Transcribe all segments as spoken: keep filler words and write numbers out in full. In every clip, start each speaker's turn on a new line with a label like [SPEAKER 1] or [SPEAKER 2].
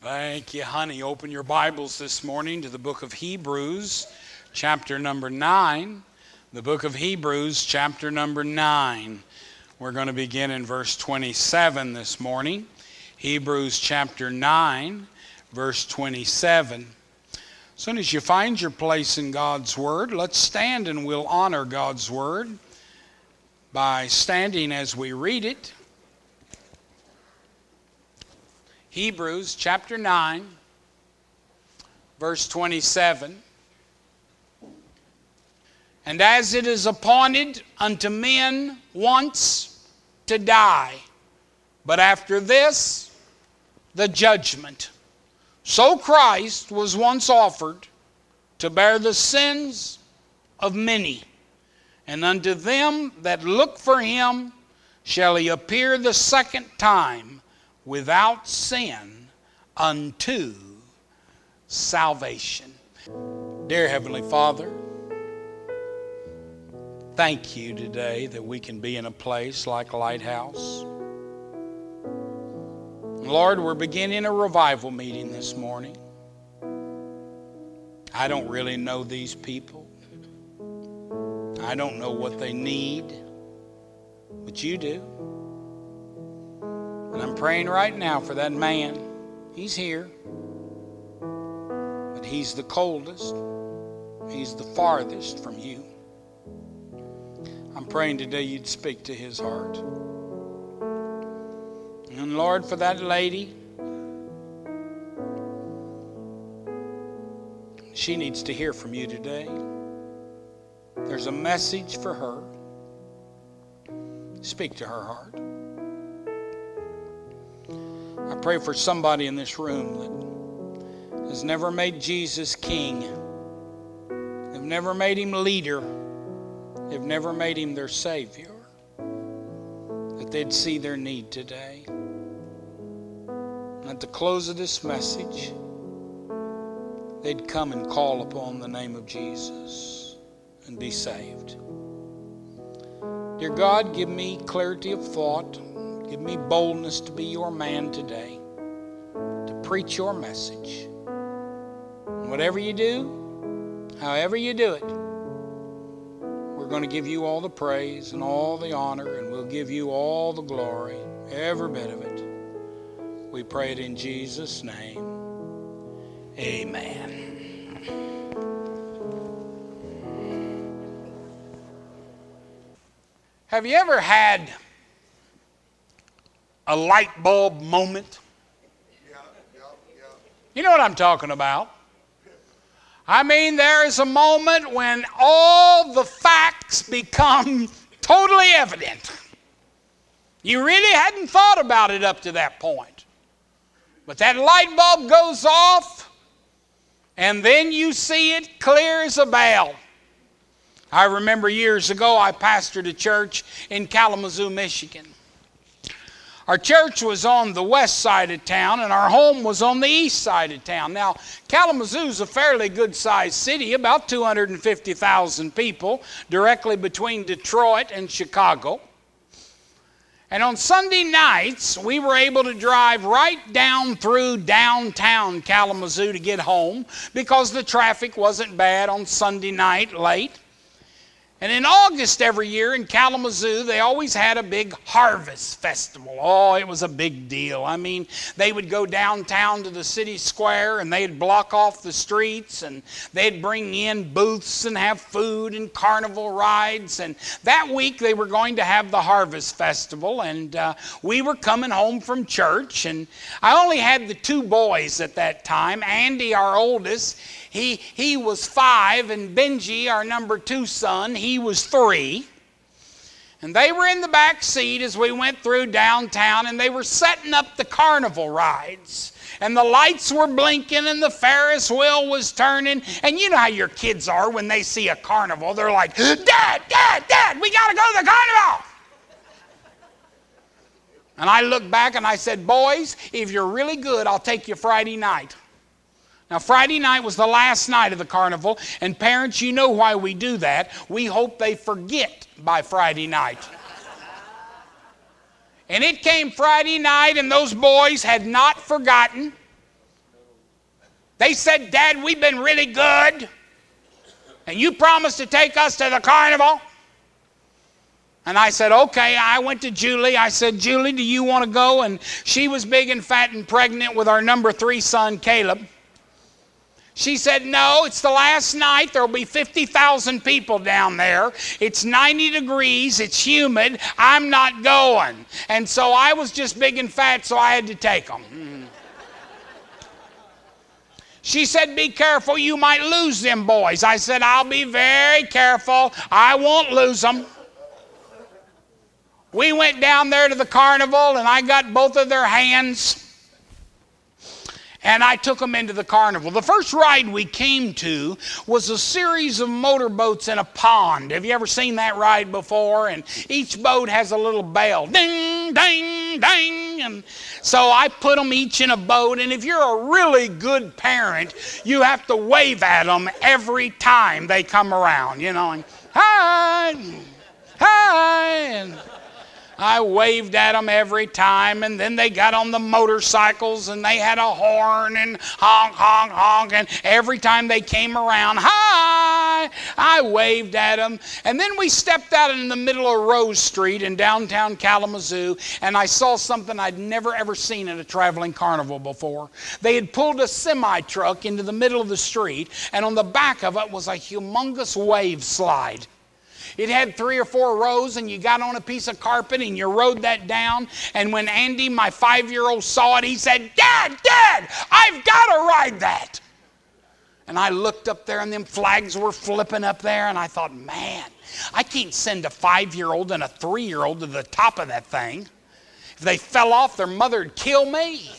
[SPEAKER 1] Thank you, honey. Open your Bibles this morning to the book of Hebrews, chapter number nine. The book of Hebrews, chapter number nine. We're going to begin in verse twenty-seven this morning. Hebrews chapter nine, verse twenty-seven. As soon as you find your place in God's Word, let's stand and we'll honor God's Word by standing as we read it. Hebrews chapter nine, verse twenty-seven. And as it is appointed unto men once to die, but after this, the judgment. So Christ was once offered to bear the sins of many. And unto them that look for him shall he appear the second time without sin unto salvation. Dear Heavenly Father, thank you today that we can be in a place like Lighthouse. Lord, we're beginning a revival meeting this morning. I don't really know these people. I don't know what they need, but you do. And I'm praying right now for that man. He's here, but he's the coldest. He's the farthest from you. I'm praying today you'd speak to his heart. And Lord, for that lady, she needs to hear from you today. There's a message for her. Speak to her heart. I pray for somebody in this room that has never made Jesus king. They've never made him leader. They've never made him their Savior. That they'd see their need today. And at the close of this message, they'd come and call upon the name of Jesus and be saved. Dear God, give me clarity of thought. Give me boldness to be your man today, to preach your message. And whatever you do, however you do it, we're going to give you all the praise and all the honor, and we'll give you all the glory, every bit of it. We pray it in Jesus' name. Amen. Have you ever had a light bulb moment?
[SPEAKER 2] Yeah, yeah, yeah.
[SPEAKER 1] You know what I'm talking about. I mean, there is a moment when all the facts become totally evident. You really hadn't thought about it up to that point. But that light bulb goes off, and then you see it clear as a bell. I remember years ago I pastored a church in Kalamazoo, Michigan. Our church was on the west side of town, and our home was on the east side of town. Now, Kalamazoo's a fairly good-sized city, about two hundred fifty thousand people, directly between Detroit and Chicago. And on Sunday nights, we were able to drive right down through downtown Kalamazoo to get home because the traffic wasn't bad on Sunday night late. And in August every year in Kalamazoo, they always had a big harvest festival. Oh, it was a big deal. I mean, they would go downtown to the city square and they'd block off the streets and they'd bring in booths and have food and carnival rides. And that week they were going to have the harvest festival, and uh, we were coming home from church, and I only had the two boys at that time. Andy, our oldest, He he was five, and Benji, our number two son, he was three. And they were in the back seat as we went through downtown, and they were setting up the carnival rides. And the lights were blinking, and the Ferris wheel was turning. And you know how your kids are when they see a carnival. They're like, Dad, Dad, Dad, we got to go to the carnival. And I looked back and I said, boys, if you're really good, I'll take you Friday night. Now, Friday night was the last night of the carnival, and parents, you know why we do that. We hope they forget by Friday night. And it came Friday night, and those boys had not forgotten. They said, Dad, we've been really good, and you promised to take us to the carnival. And I said, okay. I went to Julie. I said, Julie, do you want to go? And she was big and fat and pregnant with our number three son, Caleb. She said, no, it's the last night. There will be fifty thousand people down there. It's ninety degrees. It's humid. I'm not going. And so I was just big and fat, so I had to take them. Mm. She said, be careful. You might lose them boys. I said, I'll be very careful. I won't lose them. We went down there to the carnival, and I got both of their hands. And I took them into the carnival. The first ride we came to was a series of motorboats in a pond. Have you ever seen that ride before? And each boat has a little bell. Ding, ding, ding. And so I put them each in a boat. And if you're a really good parent, you have to wave at them every time they come around. You know, and hi, hi. And I waved at them every time, and then they got on the motorcycles, and they had a horn, and honk, honk, honk, and every time they came around, hi, I waved at them. And then we stepped out in the middle of Rose Street in downtown Kalamazoo, and I saw something I'd never, ever seen at a traveling carnival before. They had pulled a semi-truck into the middle of the street, and on the back of it was a humongous wave slide. It had three or four rows, and you got on a piece of carpet and you rode that down. And when Andy, my five-year-old, saw it, he said, Dad, Dad, I've got to ride that. And I looked up there, and them flags were flipping up there, and I thought, man, I can't send a five-year-old and a three-year-old to the top of that thing. If they fell off, their mother would kill me.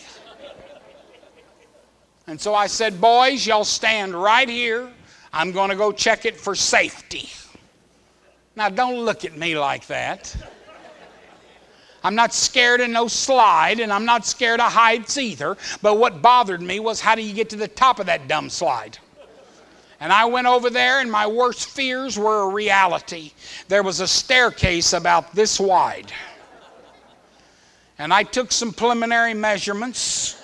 [SPEAKER 1] And so I said, boys, y'all stand right here. I'm going to go check it for safety. Now, don't look at me like that. I'm not scared of no slide, and I'm not scared of heights either. But what bothered me was, how do you get to the top of that dumb slide? And I went over there, and my worst fears were a reality. There was a staircase about this wide. And I took some preliminary measurements.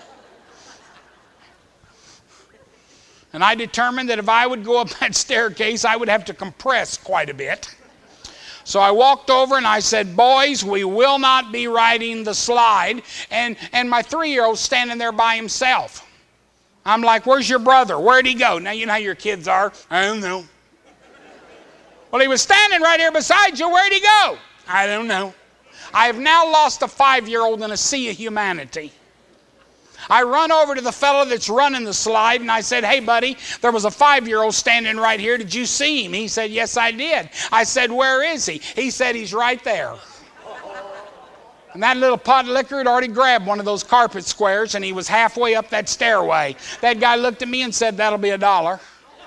[SPEAKER 1] And I determined that if I would go up that staircase, I would have to compress quite a bit. So I walked over and I said, boys, we will not be riding the slide. And, and my three-year-old's standing there by himself. I'm like, where's your brother? Where'd he go? Now, you know how your kids are. I don't know. Well, he was standing right here beside you. Where'd he go? I don't know. I have now lost a five-year-old in a sea of humanity. I run over to the fellow that's running the slide, and I said, hey, buddy, there was a five-year-old standing right here. Did you see him? He said, yes, I did. I said, where is he? He said, he's right there. And that little pot of liquor had already grabbed one of those carpet squares, and he was halfway up that stairway. That guy looked at me and said, that'll be a dollar.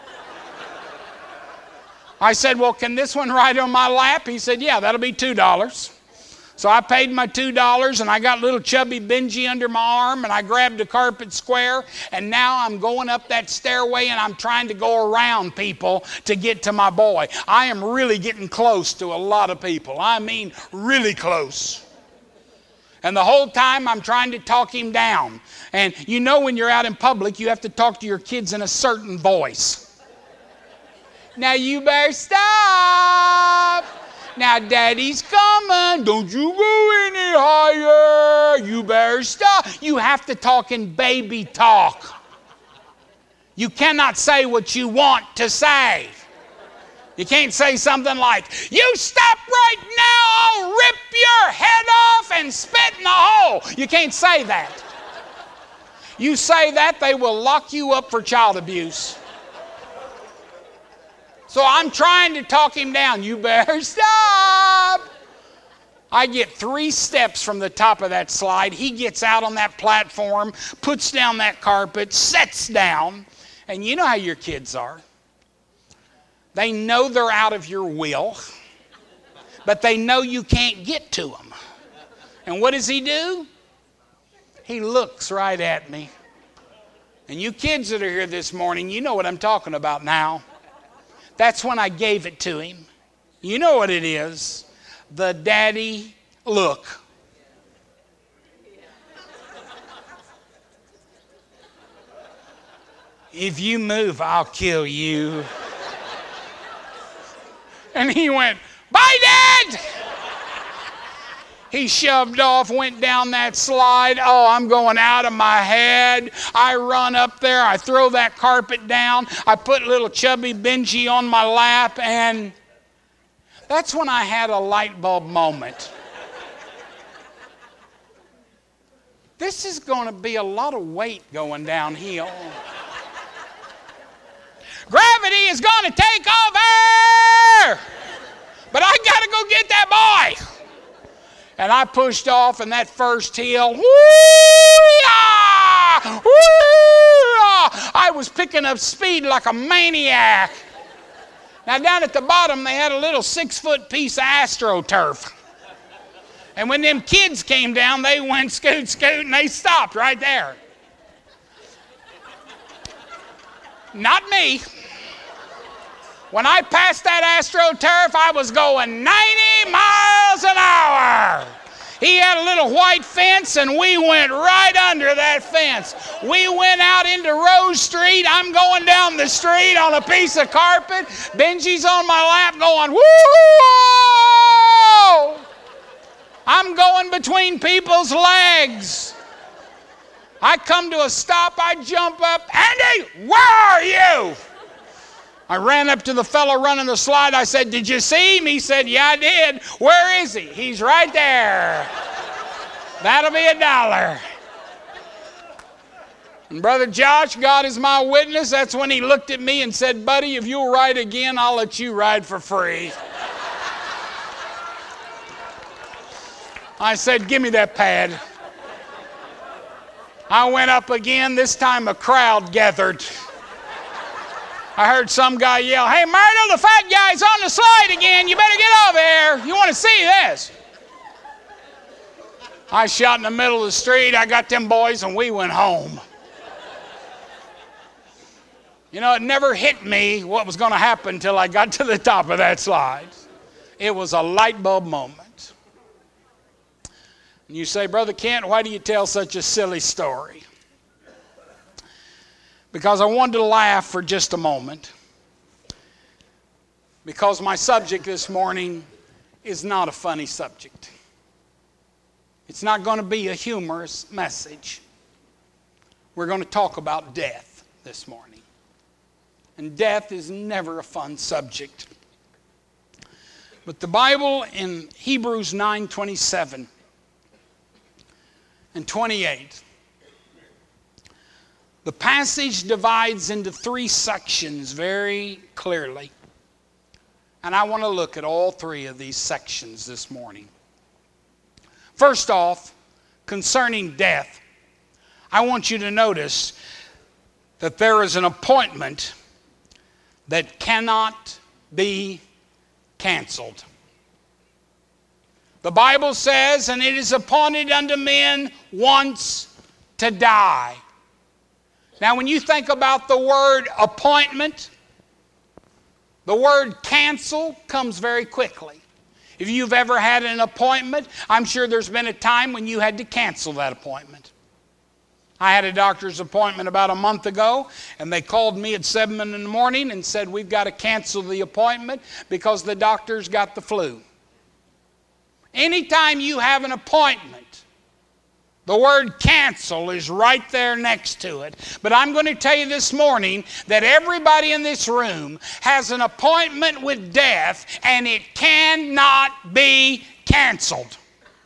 [SPEAKER 1] I said, well, can this one ride on my lap? He said, yeah, that'll be two dollars. So I paid my two dollars, and I got little chubby Benji under my arm, and I grabbed a carpet square, and now I'm going up that stairway, and I'm trying to go around people to get to my boy. I am really getting close to a lot of people. I mean, really close. And the whole time I'm trying to talk him down. And you know when you're out in public, you have to talk to your kids in a certain voice. Now you better stop. Now, Daddy's coming. Don't you go any higher. You better stop. You have to talk in baby talk. You cannot say what you want to say. You can't say something like, you stop right now, I'll rip your head off and spit in the hole. You can't say that. You say that, they will lock you up for child abuse. So I'm trying to talk him down. You better stop. I get three steps from the top of that slide. He gets out on that platform, puts down that carpet, sits down. And you know how your kids are. They know they're out of your will, but they know you can't get to them. And what does he do? He looks right at me. And you kids that are here this morning, you know what I'm talking about now. That's when I gave it to him. You know what it is. The daddy look. if you move, I'll kill you. And he went, bye, Dad! He shoved off, went down that slide. Oh, I'm going out of my head. I run up there. I throw that carpet down. I put little chubby Benji on my lap. And that's when I had a light bulb moment. This is going to be a lot of weight going downhill. Gravity is going to take over. But I got to go get that boy. And I pushed off in that first hill. Woo-yah! Woo-yah! I was picking up speed like a maniac. Now down at the bottom they had a little six-foot piece of AstroTurf. And when them kids came down, they went scoot, scoot, and they stopped right there. Not me. When I passed that AstroTurf, I was going ninety miles an hour. He had a little white fence, and we went right under that fence. We went out into Rose Street. I'm going down the street on a piece of carpet. Benji's on my lap going, woo! I'm going between people's legs. I come to a stop. I jump up. Andy, where are you? I ran up to the fellow running the slide. I said, did you see him? He said, yeah, I did. Where is he? He's right there. That'll be a dollar. And Brother Josh, God is my witness. That's when he looked at me and said, buddy, if you'll ride again, I'll let you ride for free. I said, give me that pad. I went up again. This time a crowd gathered. I heard some guy yell, hey, Myrtle, the fat guy's on the slide again. You better get over here. You want to see this? I shot in the middle of the street. I got them boys, and we went home. You know, it never hit me what was going to happen until I got to the top of that slide. It was a light bulb moment. And you say, Brother Kent, why do you tell such a silly story? Because I wanted to laugh for just a moment. Because my subject this morning is not a funny subject. It's not going to be a humorous message. We're going to talk about death this morning. And death is never a fun subject. But the Bible in Hebrews nine twenty-seven and twenty-eight, the passage divides into three sections very clearly. And I want to look at all three of these sections this morning. First off, concerning death, I want you to notice that there is an appointment that cannot be canceled. The Bible says, and it is appointed unto men once to die. Now, when you think about the word appointment, the word cancel comes very quickly. If you've ever had an appointment, I'm sure there's been a time when you had to cancel that appointment. I had a doctor's appointment about a month ago, and they called me at seven in the morning and said, we've got to cancel the appointment because the doctor's got the flu. Anytime you have an appointment, the word cancel is right there next to it. But I'm going to tell you this morning that everybody in this room has an appointment with death, and it cannot be canceled.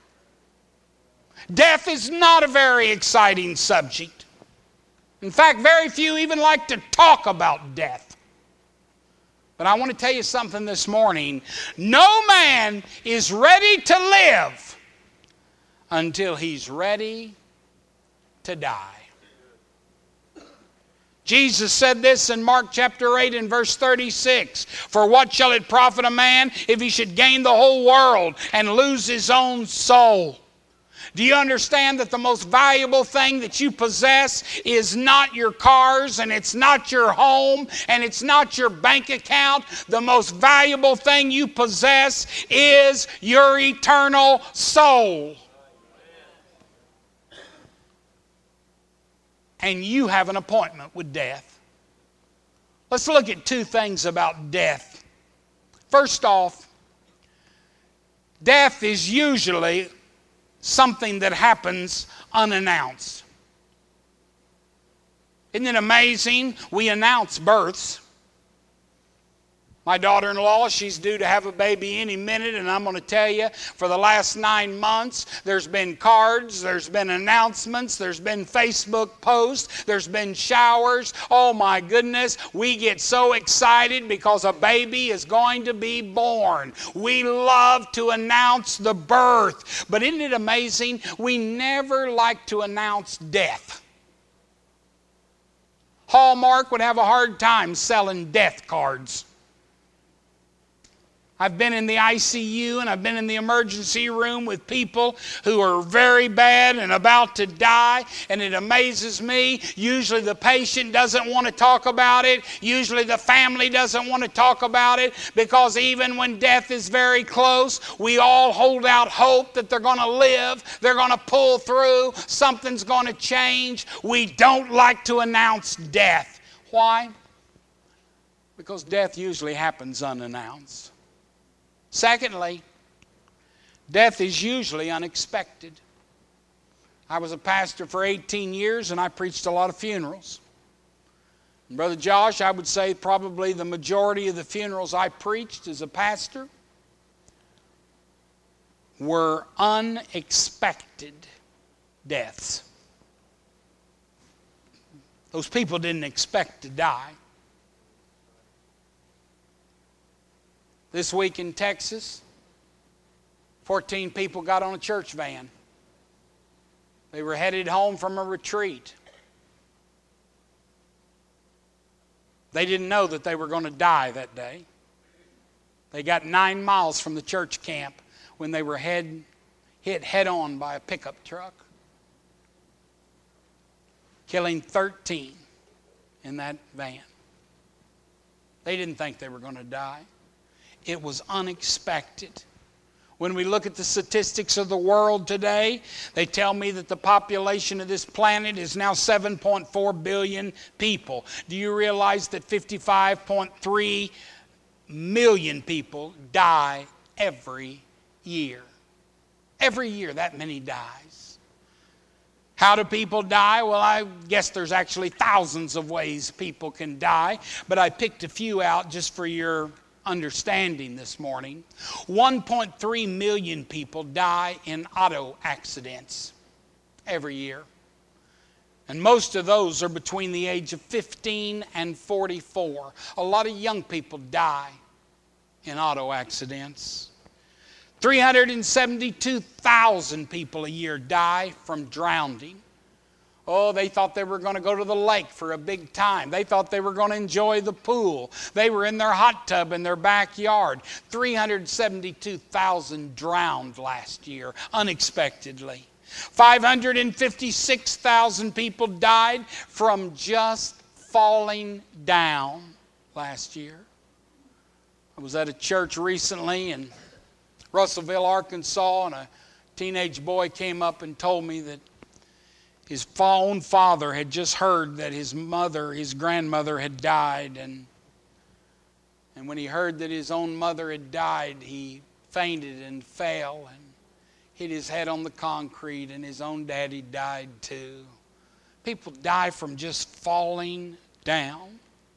[SPEAKER 1] Death is not a very exciting subject. In fact, very few even like to talk about death. But I want to tell you something this morning. No man is ready to live until he's ready to die. Jesus said this in Mark chapter eight and verse thirty-six. For what shall it profit a man if he should gain the whole world and lose his own soul? Do you understand that the most valuable thing that you possess is not your cars, and it's not your home, and it's not your bank account? The most valuable thing you possess is your eternal soul. And you have an appointment with death. Let's look at two things about death. First off, death is usually something that happens unannounced. Isn't it amazing? We announce births. My daughter-in-law, she's due to have a baby any minute, and I'm going to tell you, for the last nine months, there's been cards, there's been announcements, there's been Facebook posts, there's been showers. Oh my goodness, we get so excited because a baby is going to be born. We love to announce the birth, but isn't it amazing? We never like to announce death. Hallmark would have a hard time selling death cards. I've been in the I C U and I've been in the emergency room with people who are very bad and about to die, and it amazes me. Usually the patient doesn't want to talk about it. Usually the family doesn't want to talk about it, because even when death is very close, we all hold out hope that they're going to live, they're going to pull through, something's going to change. We don't like to announce death. Why? Because death usually happens unannounced. Secondly, death is usually unexpected. I was a pastor for eighteen years and I preached a lot of funerals. And Brother Josh, I would say probably the majority of the funerals I preached as a pastor were unexpected deaths. Those people didn't expect to die. This week in Texas, fourteen people got on a church van. They were headed home from a retreat. They didn't know that they were going to die that day. They got nine miles from the church camp when they were head, hit head-on by a pickup truck, killing thirteen in that van. They didn't think they were going to die. It was unexpected. When we look at the statistics of the world today, they tell me that the population of this planet is now seven point four billion people. Do you realize that fifty-five point three million people die every year? Every year that many dies. How do people die? Well, I guess there's actually thousands of ways people can die, but I picked a few out just for your understanding this morning. one point three million people die in auto accidents every year. And most of those are between the age of fifteen and forty-four. A lot of young people die in auto accidents. three hundred seventy-two thousand people a year die from drowning. Oh, they thought they were going to go to the lake for a big time. They thought they were going to enjoy the pool. They were in their hot tub in their backyard. three hundred seventy-two thousand drowned last year, unexpectedly. five hundred fifty-six thousand people died from just falling down last year. I was at a church recently in Russellville, Arkansas, and a teenage boy came up and told me that his own father had just heard that his mother, his grandmother, had died. And, and when he heard that his own mother had died, he fainted and fell and hit his head on the concrete, and his own daddy died too. People die from just falling down.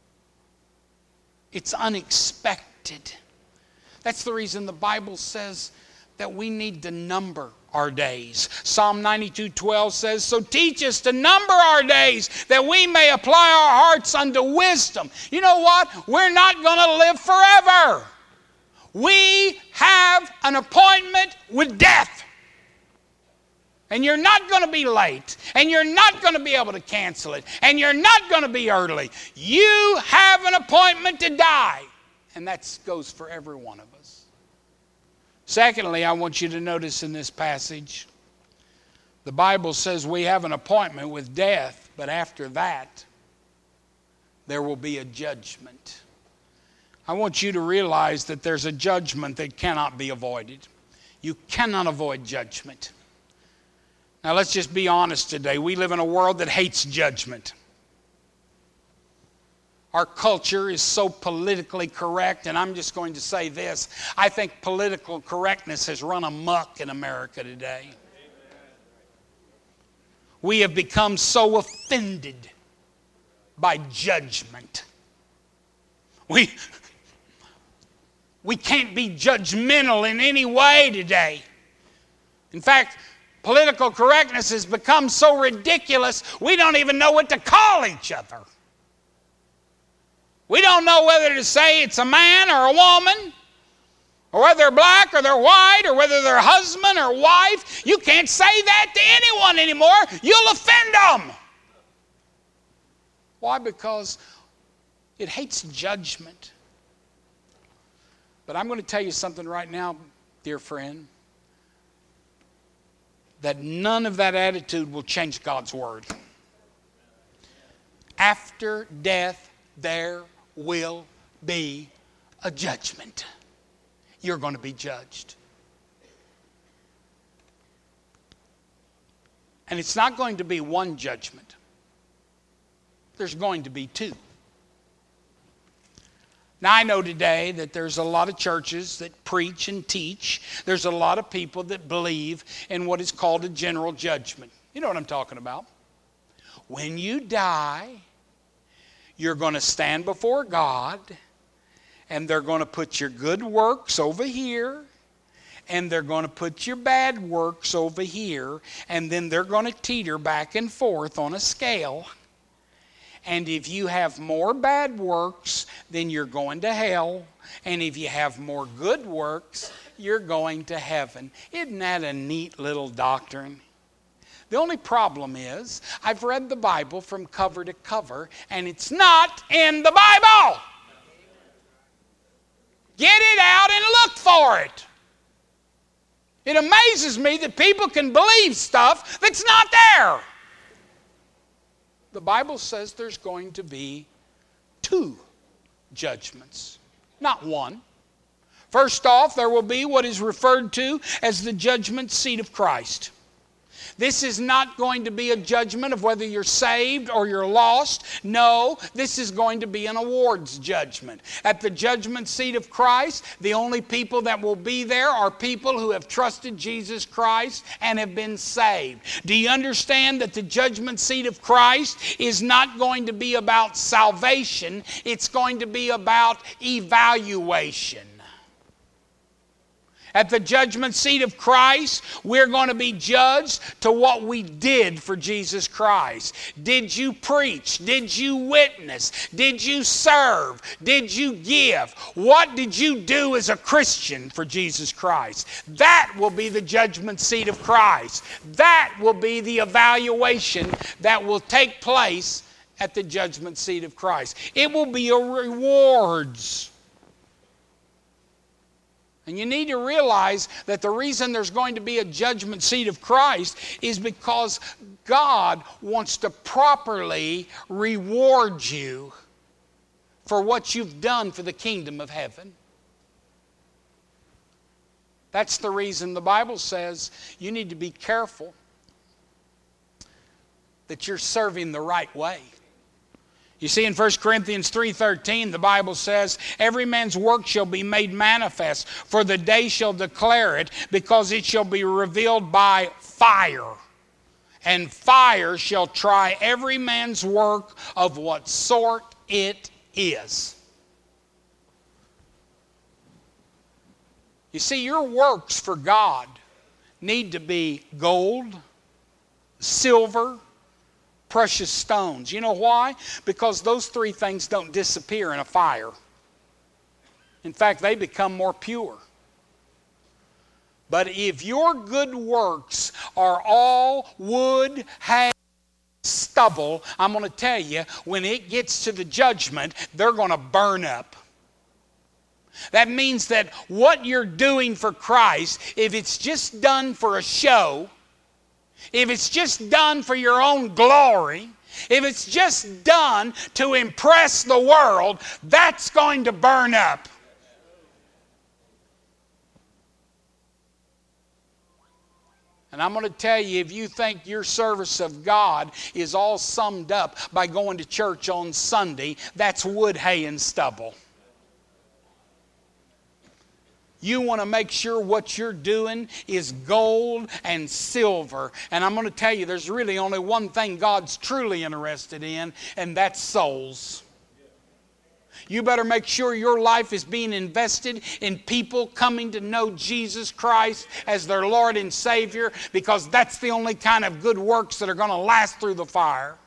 [SPEAKER 1] It's unexpected. That's the reason the Bible says that we need to number our days. Psalm ninety-two twelve says, "So teach us to number our days, that we may apply our hearts unto wisdom." You know what? We're not going to live forever. We have an appointment with death. And you're not going to be late. And you're not going to be able to cancel it. And you're not going to be early. You have an appointment to die. And that goes for every one of us. Secondly, I want you to notice in this passage, the Bible says we have an appointment with death, but after that, there will be a judgment. I want you to realize that there's a judgment that cannot be avoided. You cannot avoid judgment. Now, let's just be honest today. We live in a world that hates judgment. Our culture is so politically correct, and I'm just going to say this. I think political correctness has run amok in America today. We have become so offended by judgment. We, we can't be judgmental in any way today. In fact, political correctness has become so ridiculous, we don't even know what to call each other. We don't know whether to say it's a man or a woman, or whether they're black or they're white, or whether they're husband or wife. You can't say that to anyone anymore. You'll offend them. Why? Because it hates judgment. But I'm going to tell you something right now, dear friend, that none of that attitude will change God's word. After death, there will be a judgment. You're going to be judged. And it's not going to be one judgment. There's going to be two. Now, I know today that there's a lot of churches that preach and teach. There's a lot of people that believe in what is called a general judgment. You know what I'm talking about. When you die, you're going to stand before God, and they're going to put your good works over here, and they're going to put your bad works over here, and then they're going to teeter back and forth on a scale. And if you have more bad works, then you're going to hell. And if you have more good works, you're going to heaven. Isn't that a neat little doctrine? The only problem is, I've read the Bible from cover to cover, and it's not in the Bible. Get it out and look for it. It amazes me that people can believe stuff that's not there. The Bible says there's going to be two judgments, not one. First off, there will be what is referred to as the judgment seat of Christ. This is not going to be a judgment of whether you're saved or you're lost. No, this is going to be an awards judgment. At the judgment seat of Christ, the only people that will be there are people who have trusted Jesus Christ and have been saved. Do you understand that the judgment seat of Christ is not going to be about salvation? It's going to be about evaluation. At the judgment seat of Christ, we're going to be judged to what we did for Jesus Christ. Did you preach? Did you witness? Did you serve? Did you give? What did you do as a Christian for Jesus Christ? That will be the judgment seat of Christ. That will be the evaluation that will take place at the judgment seat of Christ. It will be a rewards. And you need to realize that the reason there's going to be a judgment seat of Christ is because God wants to properly reward you for what you've done for the kingdom of heaven. That's the reason the Bible says you need to be careful that you're serving the right way. You see, in First Corinthians three thirteen, the Bible says, every man's work shall be made manifest, for the day shall declare it, because it shall be revealed by fire. And fire shall try every man's work of what sort it is. You see, your works for God need to be gold, silver, precious stones. You know why? Because those three things don't disappear in a fire. In fact, they become more pure. But if your good works are all wood, hay, stubble, I'm going to tell you, when it gets to the judgment, they're going to burn up. That means that what you're doing for Christ, if it's just done for a show, if it's just done for your own glory, if it's just done to impress the world, that's going to burn up. And I'm going to tell you, if you think your service of God is all summed up by going to church on Sunday, that's wood, hay, and stubble. You want to make sure what you're doing is gold and silver. And I'm going to tell you, there's really only one thing God's truly interested in, and that's souls. You better make sure your life is being invested in people coming to know Jesus Christ as their Lord and Savior, because that's the only kind of good works that are going to last through the fire.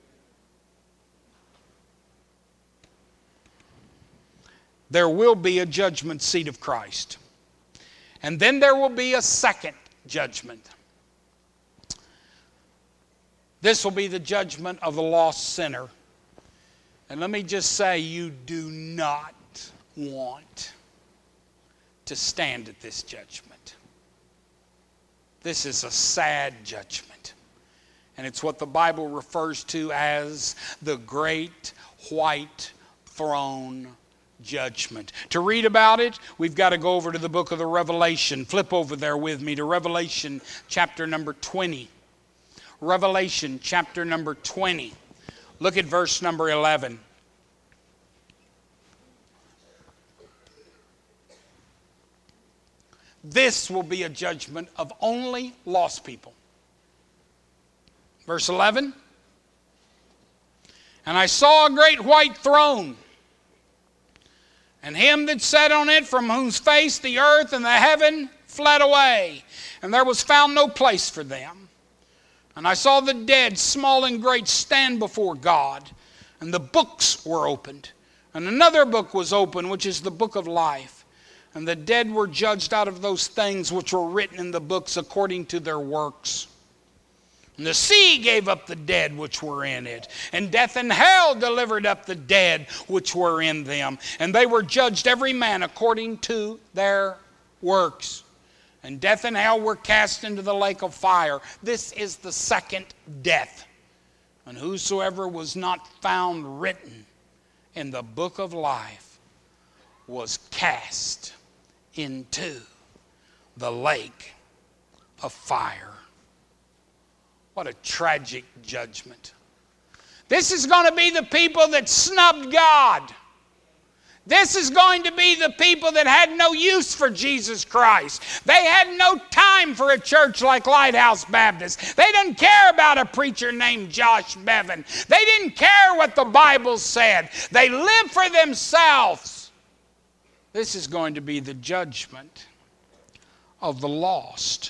[SPEAKER 1] There will be a judgment seat of Christ. And then there will be a second judgment. This will be the judgment of the lost sinner. And let me just say, you do not want to stand at this judgment. This is a sad judgment. And it's what the Bible refers to as the great white throne judgment. To read about it, we've got to go over to the book of the Revelation. Flip over there with me to Revelation chapter number twenty. Revelation chapter number twenty. Look at verse number eleven. This will be a judgment of only lost people. Verse eleven. And I saw a great white throne, and him that sat on it, from whose face the earth and the heaven fled away, and there was found no place for them. And I saw the dead, small and great, stand before God, and the books were opened. And another book was opened, which is the book of life. And the dead were judged out of those things which were written in the books according to their works. And the sea gave up the dead which were in it, and death and hell delivered up the dead which were in them. And they were judged every man according to their works. And death and hell were cast into the lake of fire. This is the second death. And whosoever was not found written in the book of life was cast into the lake of fire. What a tragic judgment. This is going to be the people that snubbed God. This is going to be the people that had no use for Jesus Christ. They had no time for a church like Lighthouse Baptist. They didn't care about a preacher named Josh Bevan. They didn't care what the Bible said. They lived for themselves. This is going to be the judgment of the lost.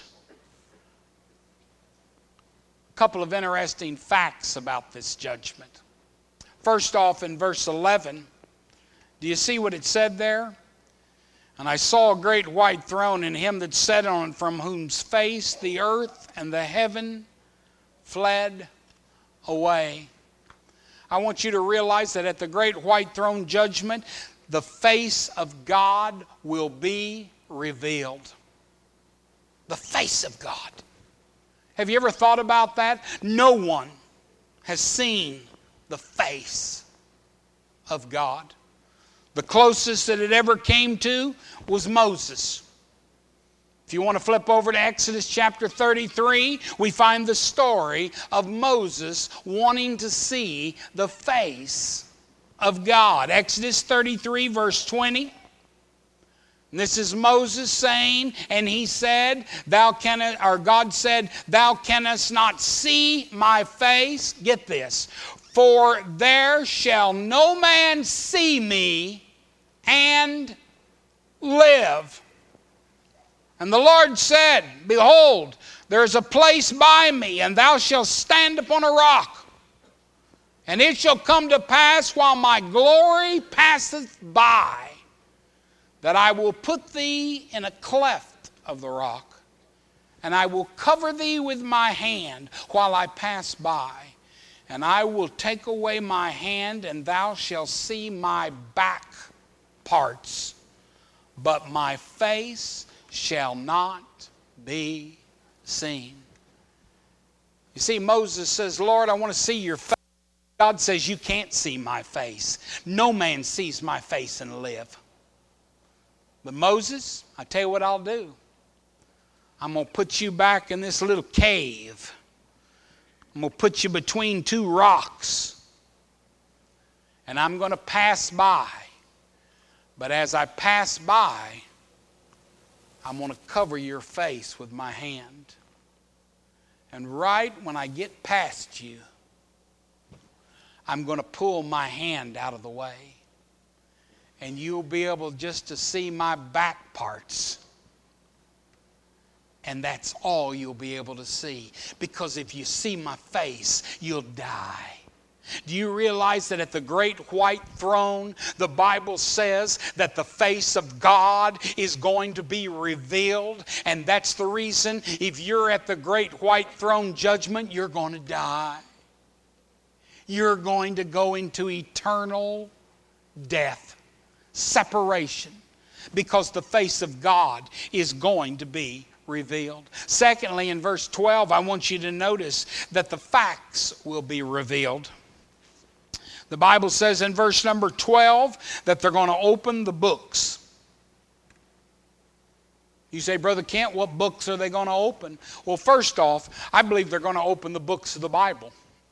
[SPEAKER 1] A couple of interesting facts about this judgment. First off, in verse eleven, do you see what it said there? And I saw a great white throne, and him that sat on it, from whose face the earth and the heaven fled away. I want you to realize that at the great white throne judgment, the face of God will be revealed. The face of God. Have you ever thought about that? No one has seen the face of God. The closest that it ever came to was Moses. If you want to flip over to Exodus chapter thirty-three, we find the story of Moses wanting to see the face of God. Exodus thirty-three, verse twenty. And this is Moses saying, and he said, "Thou canst," or God said, "Thou canst not see my face." Get this. "For there shall no man see me and live." And the Lord said, "Behold, there is a place by me, and thou shalt stand upon a rock. And it shall come to pass, while my glory passeth by, that I will put thee in a cleft of the rock, and I will cover thee with my hand while I pass by. And I will take away my hand, and thou shalt see my back parts, but my face shall not be seen." You see, Moses says, "Lord, I want to see your face." God says, "You can't see my face. No man sees my face and live." But Moses, I tell you what I'll do. I'm going to put you back in this little cave. I'm going to put you between two rocks. And I'm going to pass by. But as I pass by, I'm going to cover your face with my hand. And right when I get past you, I'm going to pull my hand out of the way. And you'll be able just to see my back parts. And that's all you'll be able to see. Because if you see my face, you'll die. Do you realize that at the great white throne, the Bible says that the face of God is going to be revealed? And that's the reason if you're at the great white throne judgment, you're going to die. You're going to go into eternal death, separation, because the face of God is going to be revealed. Secondly, in verse twelve, I want you to notice that the facts will be revealed. The Bible says in verse number twelve that they're going to open the books. You say, Brother Kent, what books are they going to open? Well, first off, I believe they're going to open the books of the Bible.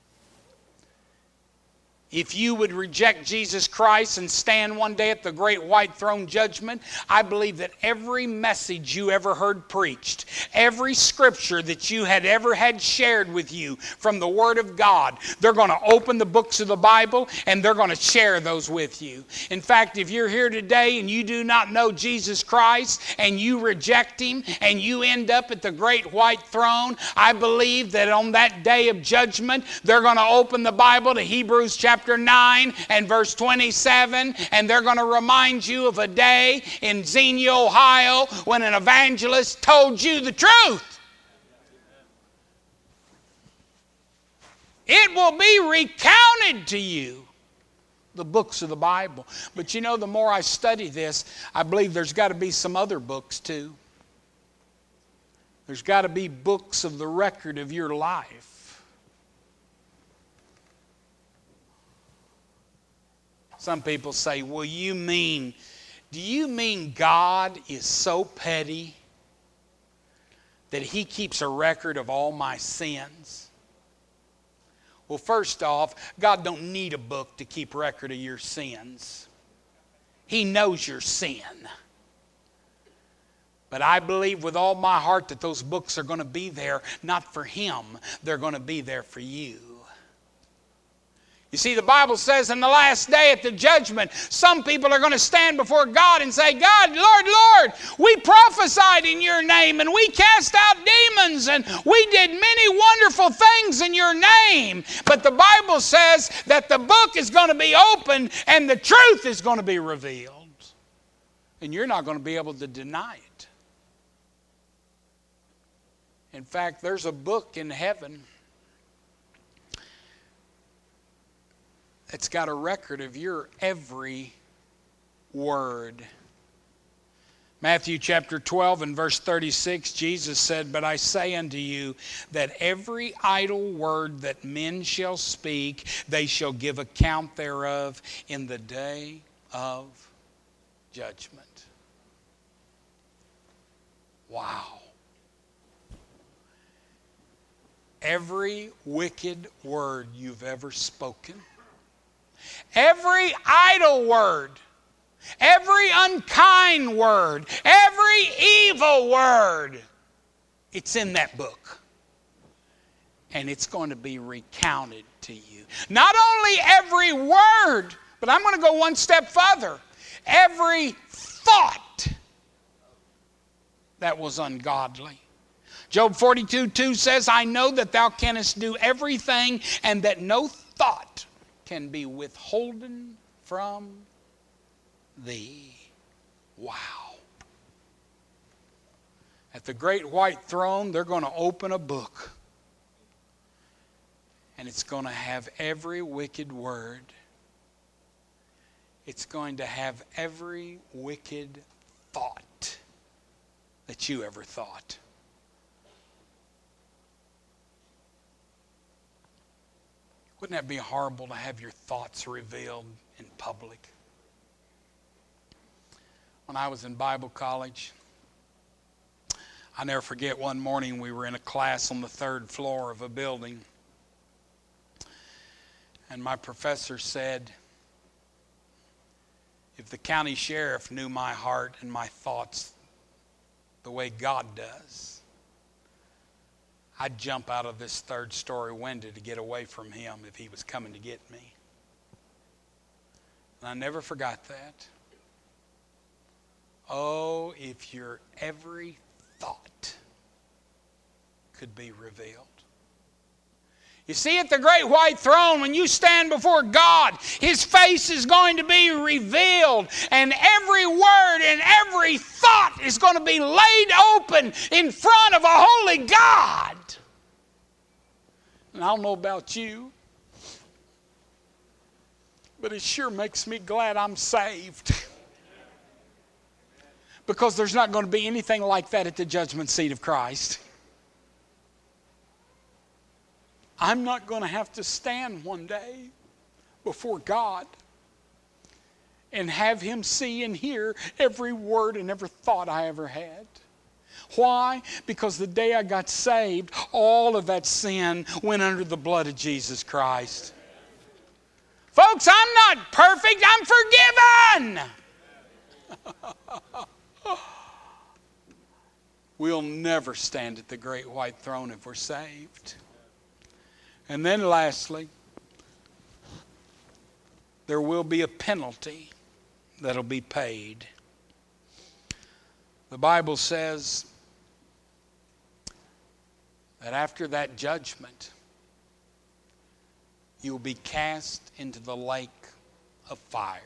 [SPEAKER 1] If you would reject Jesus Christ and stand one day at the great white throne judgment, I believe that every message you ever heard preached, every scripture that you had ever had shared with you from the Word of God, they're going to open the books of the Bible and they're going to share those with you. In fact, if you're here today and you do not know Jesus Christ and you reject Him and you end up at the great white throne, I believe that on that day of judgment, they're going to open the Bible to Hebrews chapter Chapter nine and verse twenty-seven, and they're going to remind you of a day in Xenia, Ohio, when an evangelist told you the truth. It will be recounted to you, the books of the Bible. But you know, the more I study this, I believe there's got to be some other books too. There's got to be books of the record of your life. Some people say, well, you mean, do you mean God is so petty that He keeps a record of all my sins? Well, first off, God don't need a book to keep record of your sins. He knows your sin. But I believe with all my heart that those books are going to be there, not for Him, they're going to be there for you. You see, the Bible says in the last day at the judgment, some people are going to stand before God and say, God, Lord, Lord, we prophesied in your name and we cast out demons and we did many wonderful things in your name. But the Bible says that the book is going to be opened and the truth is going to be revealed. And you're not going to be able to deny it. In fact, there's a book in heaven it's got a record of your every word. Matthew chapter twelve and verse thirty-six, Jesus said, but I say unto you that every idle word that men shall speak, they shall give account thereof in the day of judgment. Wow. Every wicked word you've ever spoken, every idle word, every unkind word, every evil word, it's in that book. And it's going to be recounted to you. Not only every word, but I'm going to go one step further. Every thought that was ungodly. Job forty-two two says, I know that thou canst do everything and that no thought can be withholden from thee. Wow. At the great white throne, they're going to open a book. And it's going to have every wicked word. It's going to have every wicked thought that you ever thought. Wouldn't that be horrible to have your thoughts revealed in public? When I was in Bible college, I never forget one morning we were in a class on the third floor of a building. And my professor said, if the county sheriff knew my heart and my thoughts the way God does, I'd jump out of this third story window to get away from him if he was coming to get me. And I never forgot that. Oh, if your every thought could be revealed. You see, at the great white throne, when you stand before God, His face is going to be revealed, and every word and every thought is going to be laid open in front of a holy God. And I don't know about you, but it sure makes me glad I'm saved. Because there's not going to be anything like that at the judgment seat of Christ. I'm not going to have to stand one day before God and have Him see and hear every word and every thought I ever had. Why? Because the day I got saved, all of that sin went under the blood of Jesus Christ. Folks, I'm not perfect. I'm forgiven. We'll never stand at the great white throne if we're saved. And then lastly, there will be a penalty that'll be paid. The Bible says that after that judgment, you'll be cast into the lake of fire.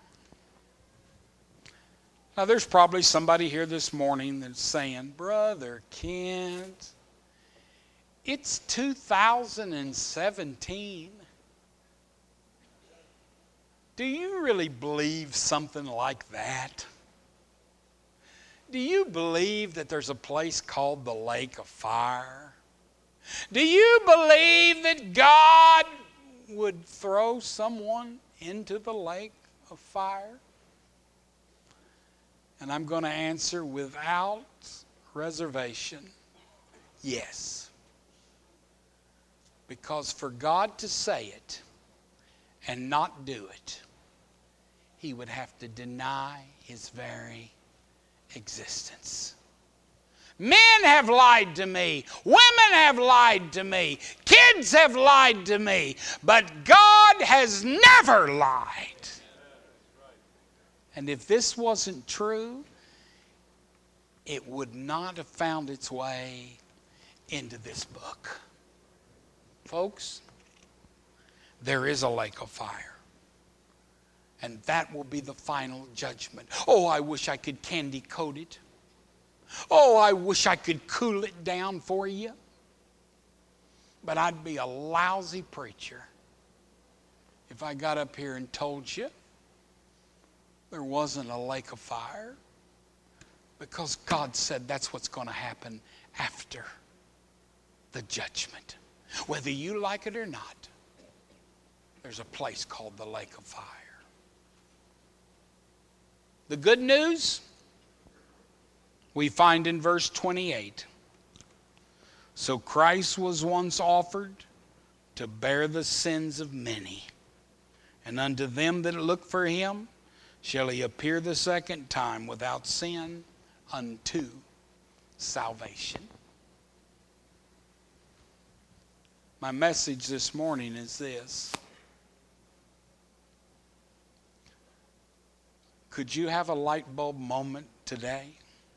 [SPEAKER 1] Now, there's probably somebody here this morning that's saying, Brother Kent, it's two thousand seventeen. Do you really believe something like that? Do you believe that there's a place called the lake of fire? Do you believe that God would throw someone into the lake of fire? And I'm going to answer without reservation, yes. Because for God to say it and not do it, He would have to deny His very existence. Men have lied to me. Women have lied to me. Kids have lied to me. But God has never lied. And if this wasn't true, it would not have found its way into this book. Folks, there is a lake of fire. And that will be the final judgment. Oh, I wish I could candy coat it. Oh, I wish I could cool it down for you. But I'd be a lousy preacher if I got up here and told you there wasn't a lake of fire, because God said that's what's going to happen after the judgment. Whether you like it or not, there's a place called the lake of fire. The good news we find in verse twenty-eight. So Christ was once offered to bear the sins of many, and unto them that look for Him shall He appear the second time without sin unto salvation. My message this morning is this. Could you have a light bulb moment today?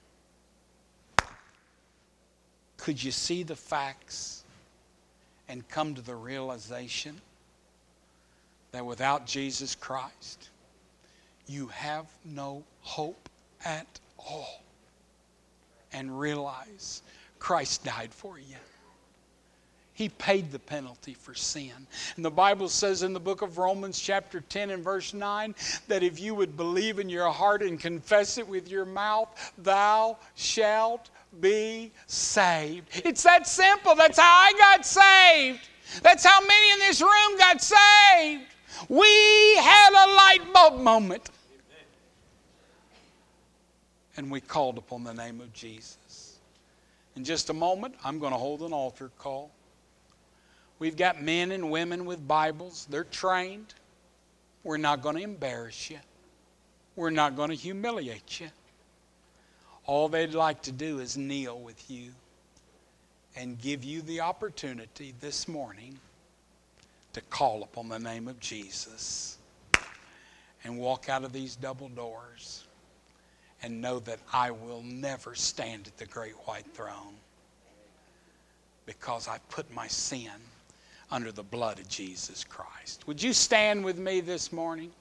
[SPEAKER 1] Could you see the facts and come to the realization that without Jesus Christ, you have no hope at all? And realize Christ died for you. He paid the penalty for sin. And the Bible says in the book of Romans chapter ten and verse nine that if you would believe in your heart and confess it with your mouth, thou shalt be saved. It's that simple. That's how I got saved. That's how many in this room got saved. We had a light bulb moment. And we called upon the name of Jesus. In just a moment, I'm going to hold an altar call. We've got men and women with Bibles. They're trained. We're not going to embarrass you. We're not going to humiliate you. All they'd like to do is kneel with you and give you the opportunity this morning to call upon the name of Jesus and walk out of these double doors and know that I will never stand at the great white throne because I put my sin under the blood of Jesus Christ. Would you stand with me this morning?